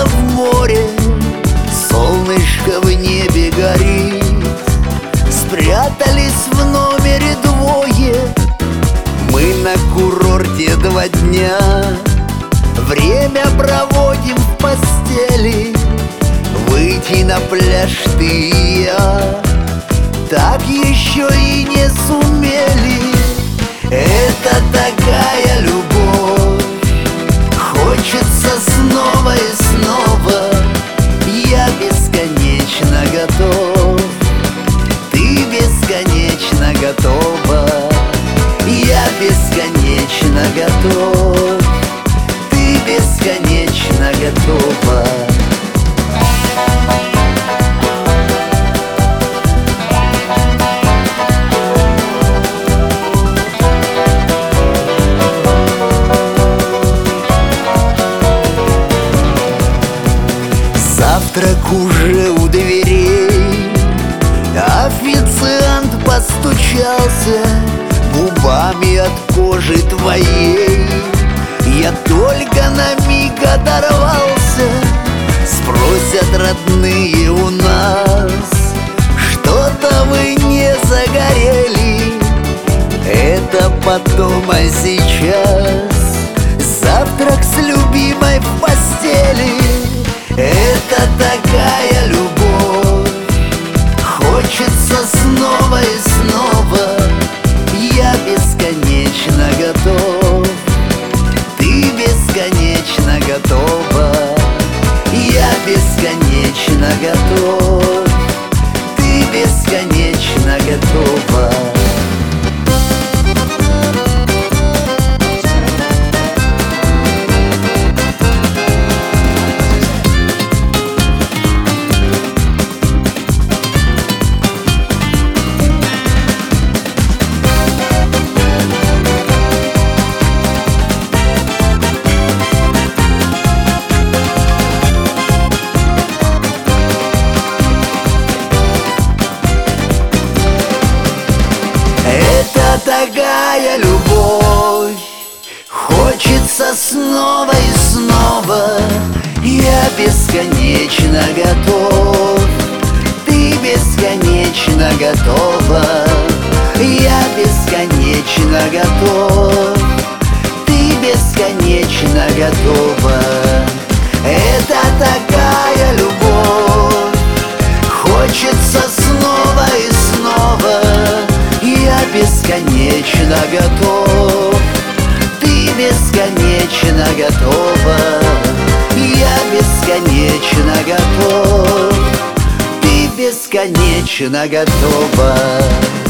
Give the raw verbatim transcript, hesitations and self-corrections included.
купаться в море, солнышко в небе горит. Спрятались в номере двое, мы на курорте два дня. Время проводим в постели, выйти на пляж ты и я так еще и не сумели. Это такая любовь, хочется снова и снова. Я бесконечно готов, ты бесконечно готова. Я бесконечно готов, ты бесконечно готова. Завтрак уже у дверей, официант постучался губами от кожи твоей. Я только на миг оторвался, спросят родные у нас, что-то вы не загорели. Это потом, а сейчас завтрак с любимой в постели. Это такая любовь, хочется снова и снова. Я бесконечно готов, ты бесконечно готова. Я бесконечно готов, ты бесконечно готова. Это такая любовь, хочется снова и снова. Я бесконечно готов, ты бесконечно готова. Я бесконечно готов, ты бесконечно готова. Это такая любовь, хочется снова и снова. Я бесконечно готов, ты бесконечно готова. Я бесконечно готов, ты бесконечно готова.